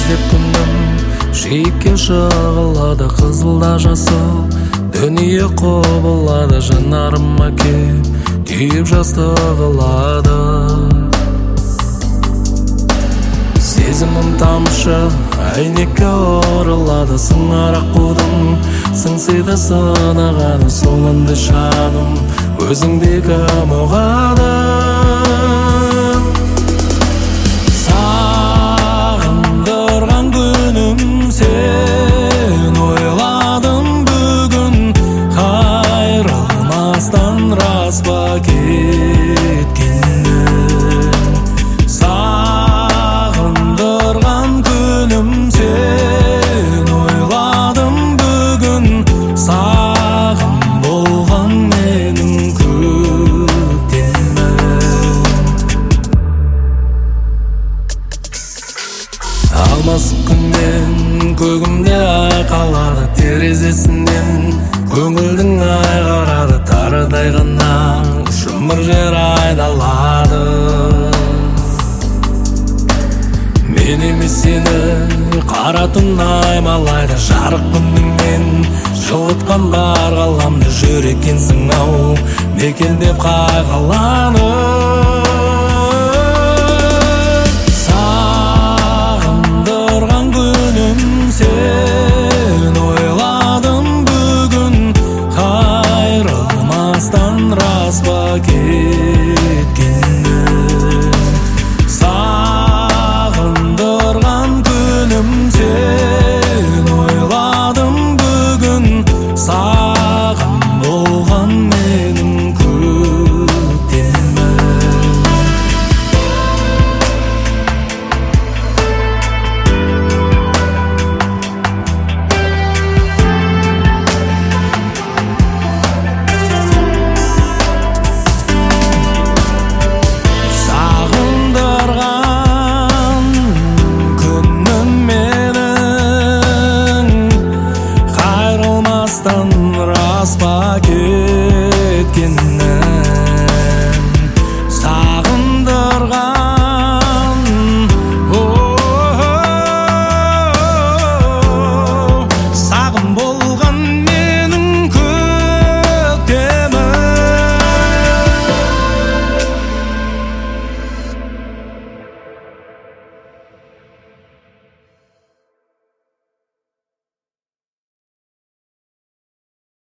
іздеп күнім жиекке жығылады, қызылда жасыл дүние құбылады, жанарыма кеп түйіп жастық алады. Сезімім тамшы әйнекке оралады, сыңар аққудың сыңсиды сынағаны, солынды жаным өзіңде кім ұғады. Сағындырған күнім сен, ойладым бүгін қайрылмастан рас па кеткенім. Сағындырған күнім сен, ойладым бүгін сағым болған менің көктемім. Алмас күннен көгімде айқалады, терезесінен көңілдің ай қарады, тарыдай ғана жұмыр жер айналады. Мен емес сені қара түн аймалайды, жарық күніңмен жылытқан бар ғаламды, жүреккенсің ау мекендеп қайғыланып.